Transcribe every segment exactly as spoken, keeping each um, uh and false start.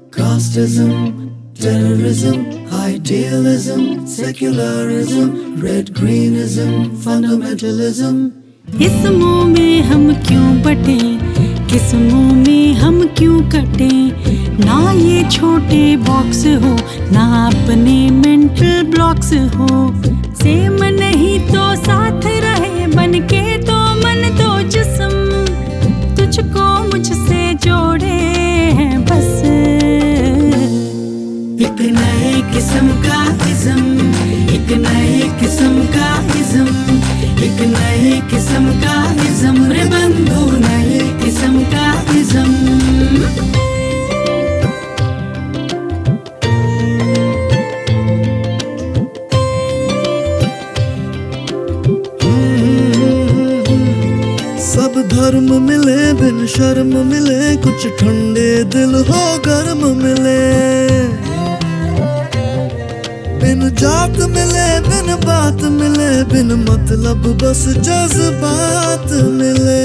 Casteism, terrorism, idealism, secularism, red greenism, fundamentalism. किस्मों में हम क्यों बटे, किस्मों में हम क्यों कटे, ना ये छोटे बॉक्स हो ना अपने मेंटल ब्लॉक्स हो। सेम नहीं तो साथ रहे बनके तो मन तो जिस्म, तुझको मुझसे जोड़े हैं बस। एक नए किस्म का इज़्म, एक नए किस्म का इज़्म, एक नए किस्म का इज़्म रे बंधु, नए किस्म का इज़्म। सब धर्म मिले बिन शर्म मिले, कुछ ठंडे दिल हो गर्म मिले। बिन जात मिले बिन बात मिले, बिन मतलब बस जज्बात मिले।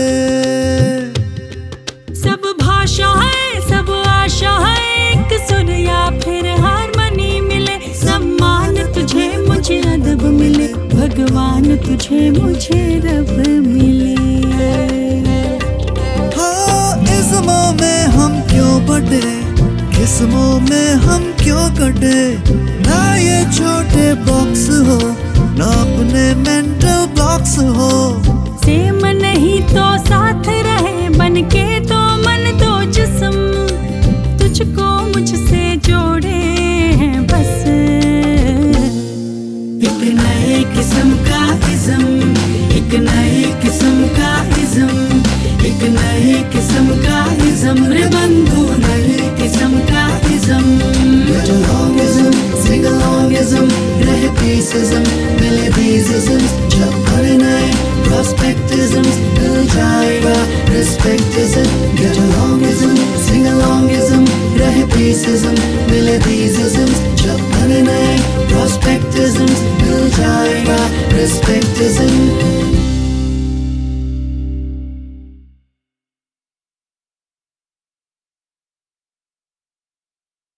सब भाषा है सब आशा है, एक सुर या फिर हारमोनी मिले। सम्मान तुझे मुझे अदब मिले, भगवान तुझे मुझे रब मिले। हाँ, इज़्मों में हम क्यों बटे, किस्मों में हम क्यों कटे, ना ये छोटे बॉक्स हो ना अपने मेंटल ब्लॉक्स हो। सेम नहीं तो साथ रहे बनके तो मन तो जिस्म, तुझको मुझसे जोड़े हैं बस। एक नए किस्म का इज़्म, एक नए किस्म का इज़्म, एक नए किस्म का इज़्म रे बंधु, नए किस्म का ism. Get alongism, sing alongism, रहे peaceism, मिले thesisms, जब भरे नए prospectisms, मिल जाएगा respectism। Get alongism, sing alongism, रहे peaceism, मिले thesisms, जब भरे नए prospectisms, मिल जाएगा